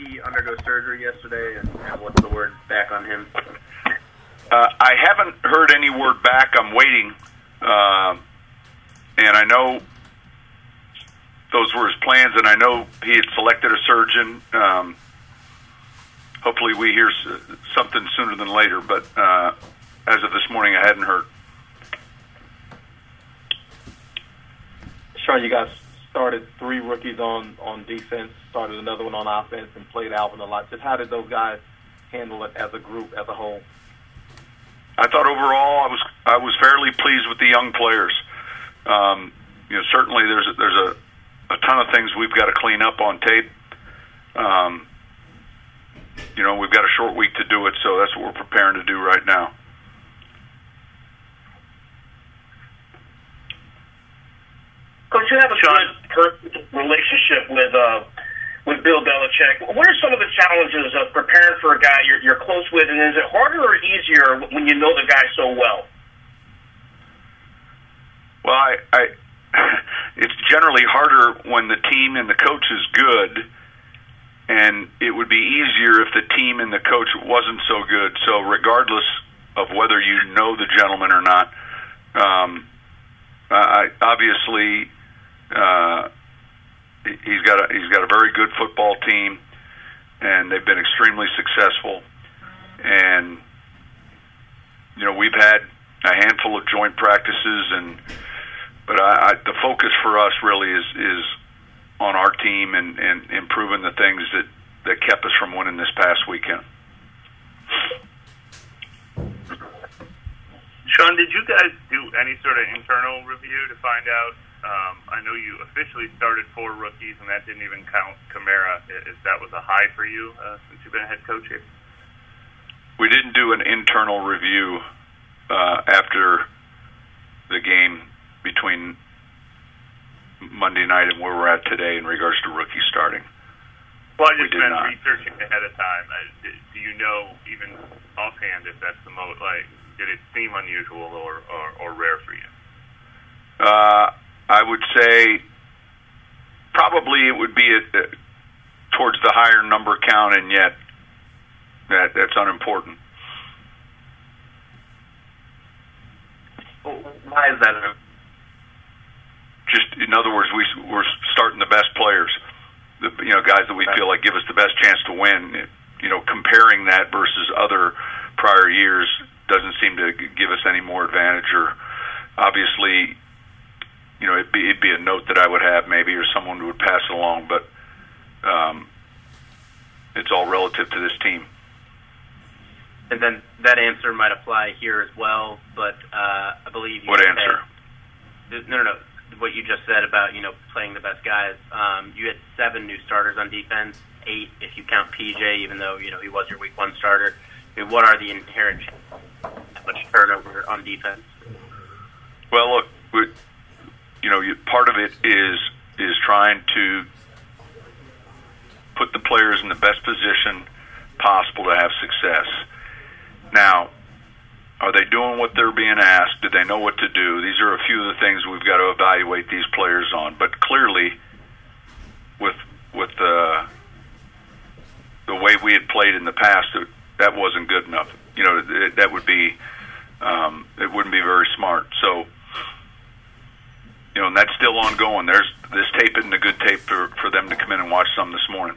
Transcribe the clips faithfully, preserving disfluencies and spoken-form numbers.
he undergo surgery yesterday, and, and what's the word back on him? Uh, I haven't heard any word back. I'm waiting, uh, and I know those were his plans, and I know he had selected a surgeon. Um, hopefully we hear something sooner than later, but uh, as of this morning, I hadn't heard. Sean, you guys started three rookies on, on defense, started another one on offense, and played Alvin a lot. Just how did those guys handle it as a group, as a whole? I thought overall I was I was fairly pleased with the young players. Um, you know, certainly there's a, there's a, a ton of things we've got to clean up on tape. Um, you know, we've got a short week to do it, so that's what we're preparing to do right now. Coach, you have a good personal relationship with uh, with Bill Belichick. What are some of the challenges of preparing for a guy you're, you're close with, and is it harder or easier when you know the guy so well? Well, I, I it's generally harder when the team and the coach is good, and it would be easier if the team and the coach wasn't so good. So regardless of whether you know the gentleman or not, um, I obviously uh, he's got a he's got a very good football team, and they've been extremely successful. And you know, we've had a handful of joint practices, and but I, I, the focus for us really is is on our team and, and improving the things that, that kept us from winning this past weekend. Sean, did you guys do any sort of internal review to find out? Um, I know you officially started four rookies, and that didn't even count Kamara. If that was a high for you uh, since you've been a head coach here? We didn't do an internal review uh, after the game between Monday night and where we're at today in regards to rookies starting. Well, I just we meant not. researching ahead of time. Uh, do you know, even offhand, if that's the most, like, did it seem unusual or, or, or rare for you? Uh, I would say probably it would be a, a, towards the higher number count, and yet that that's unimportant. Well, why is that? Just in other words, we we're starting the best players, the, you know, guys that we feel like give us the best chance to win. You know, comparing that versus other prior years doesn't seem to give us any more advantage. Or obviously, you know, it'd be it'd be a note that I would have maybe, or someone would pass it along. But um, it's all relative to this team. And then that answer might apply here as well. But uh, I believe you what answer? Said, no, no, no. What you just said about, you know, playing the best guys. Um, you had seven new starters on defense, eight if you count P J, even though, you know, he was your week one starter. I mean, what are the inherent chances of much turnover on defense? Well, look, we, you know, you, part of it is is trying to put the players in the best position possible to have success. Now, are they doing what they're being asked? Do they know what to do? These are a few of the things we've got to evaluate these players on. But clearly, with with the the way we had played in the past, that wasn't good enough. You know, that would be um, it wouldn't be very smart. So, you know, and that's still ongoing. There's this tape isn't a good tape for for them to come in and watch some this morning.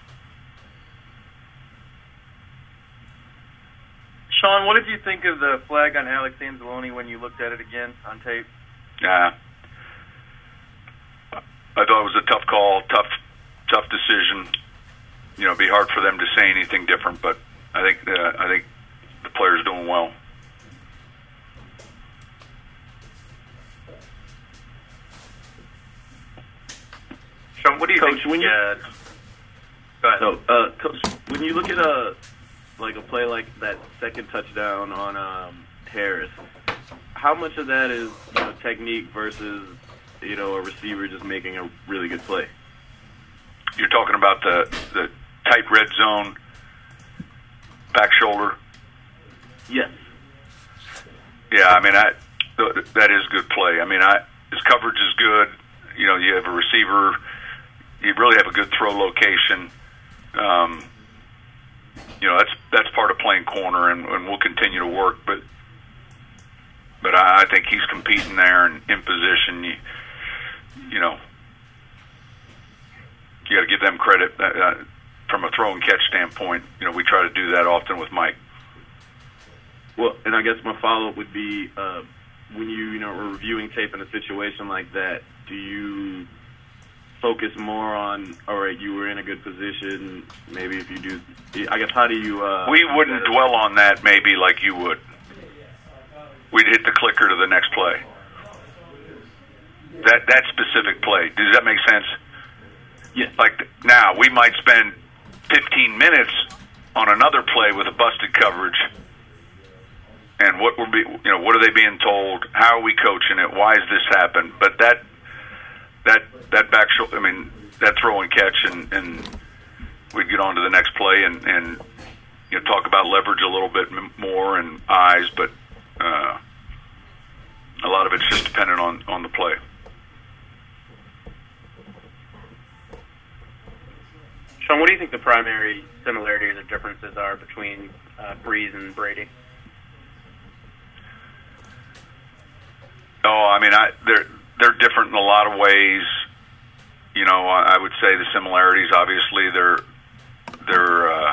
Sean, what did you think of the flag on Alex Anzalone when you looked at it again on tape? Yeah, I thought it was a tough call, tough, tough decision. You know, it'd be hard for them to say anything different, but I think uh, I think the player's doing well. Sean, what do you Coach, think? When you, uh, go ahead. so, uh, Coach, when you look at a like a play like that second touchdown on um, Harris, how much of that is, you know, technique versus, you know, a receiver just making a really good play? You're talking about the the tight red zone, back shoulder. Yes. Yeah, I mean, I that is good play. I mean, I his coverage is good. You know, you have a receiver. You really have a good throw location. um, you know, that's that's part of playing corner, and, and we'll continue to work. But but I, I think he's competing there and in position. You, you know, you got to give them credit uh, from a throw and catch standpoint. You know, we try to do that often with Mike. Well, and I guess my follow-up would be, uh, when you, you know, are reviewing tape in a situation like that, do you focus more on, all right, you were in a good position, maybe if you do, I guess, how do you... Uh, we wouldn't dwell on that maybe like you would. We'd hit the clicker to the next play. That that specific play. Does that make sense? Yes. Like, now, we might spend fifteen minutes on another play with a busted coverage, and what we're be, you know, what are they being told? How are we coaching it? Why has this happened? But that that that back shoulder, I mean, that throw and catch, and, and we'd get on to the next play and, and you know, talk about leverage a little bit more and eyes, but uh, a lot of it's just dependent on, on the play. Sean, what do you think the primary similarities or differences are between uh, Brees and Brady? Oh, I mean, I, they're they're different in a lot of ways. You know, I, I would say the similarities. Obviously, they're they're uh,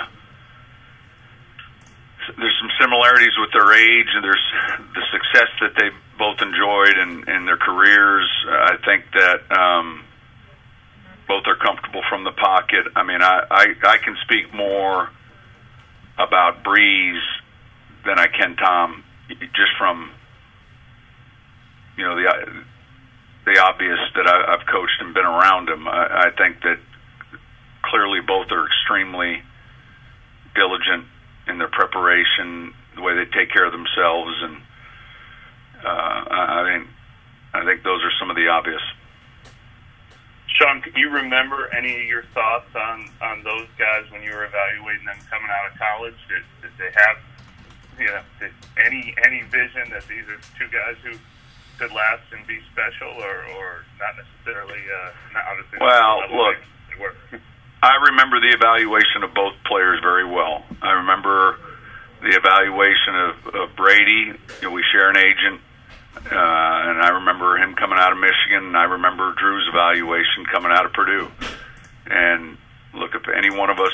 there's some similarities with their age, and there's the success that they both enjoyed in, in their careers. I think that um, both are comfortable from the pocket. I mean, I, I I can speak more about Brees than I can Tom, just from, you know, the the obvious that I, I've coached and been around him. I, I think that clearly both are extremely diligent in their preparation, the way they take care of themselves, and uh, I mean, I think those are some of the obvious. Sean, can you remember any of your thoughts on, on those guys when you were evaluating them coming out of college? Did, did they have, you know, did any any vision that these are two guys who could last and be special, or, or not necessarily? Uh, not obviously. Well, look, I remember the evaluation of both players very well. I remember the evaluation of, of Brady. You know, we share an agent, uh, and I remember him coming out of Michigan, and I remember Drew's evaluation coming out of Purdue. And look, if any one of us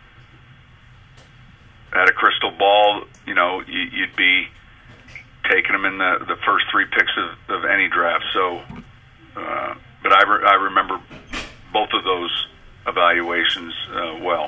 had a crystal ball, you know, you, you'd be taking them in the, the first three picks of, of any draft. So, uh, but I, re- I remember both of those evaluations uh, well.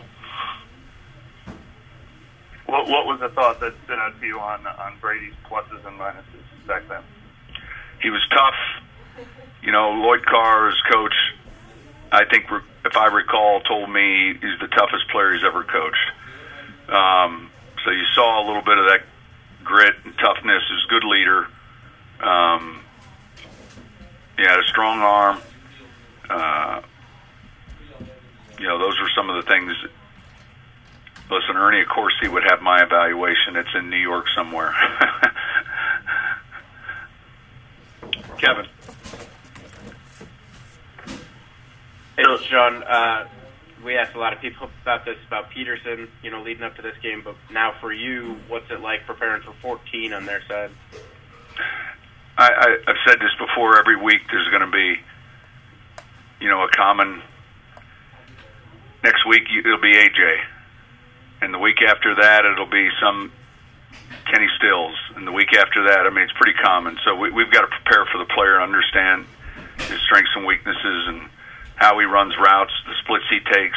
What what was the thought that stood out to you on on Brady's pluses and minuses back then? He was tough. You know, Lloyd Carr's coach, I think, if I recall, told me he's the toughest player he's ever coached. Um, so you saw a little bit of that grit and toughness. He was a good leader. Um, he had a strong arm. Uh, you know, those were some of the things. Listen, Ernie, of course, he would have my evaluation. It's in New York somewhere. Kevin. Hey, Sean, uh, we asked a lot of people about this, about Peterson, you know, leading up to this game, but now for you, what's it like preparing for fourteen on their side? I, I, I've said this before. Every week there's going to be, you know, a common. Next week it'll be A J, and the week after that it'll be some Kenny Stills, and the week after that, I mean, it's pretty common. So we, we've got to prepare for the player, understand his strengths and weaknesses, and how he runs routes, the splits he takes.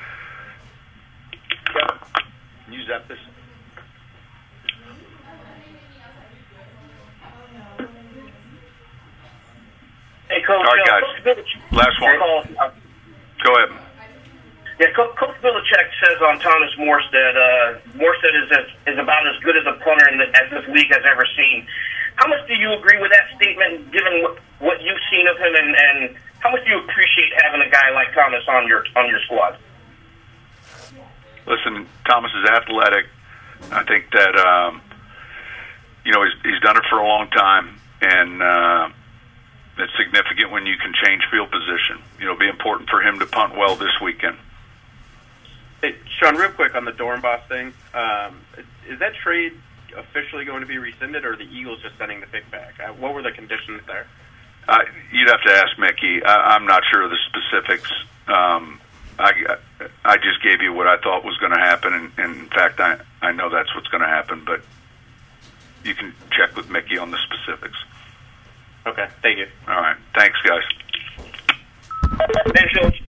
Yeah. Use that this. Hey, Coach. All right, guys. Uh, Coach Last one. Go ahead. Yeah, Co- Coach Belichick says on Thomas Morstead, uh, Morstead is as, is about as good as a punter in the, as this league has ever seen. How much do you agree with that statement, given what, what you've seen of him, and, and how much do you appreciate having a guy like Thomas on your on your squad? Listen, Thomas is athletic. I think that um, you know he's, he's done it for a long time, and uh, it's significant when you can change field position. You know, it'll be important for him to punt well this weekend. Hey, Hey, Sean, real quick on the Dornbos thing. Um, is that trade officially going to be rescinded, or are the Eagles just sending the pick back? Uh, what were the conditions there? Uh, you'd have to ask Mickey. I, I'm not sure of the specifics. Um, I, I just gave you what I thought was going to happen, and, and in fact, I, I know that's what's going to happen, but you can check with Mickey on the specifics. Okay, thank you. All right. Thanks, guys. Thanks, Sean.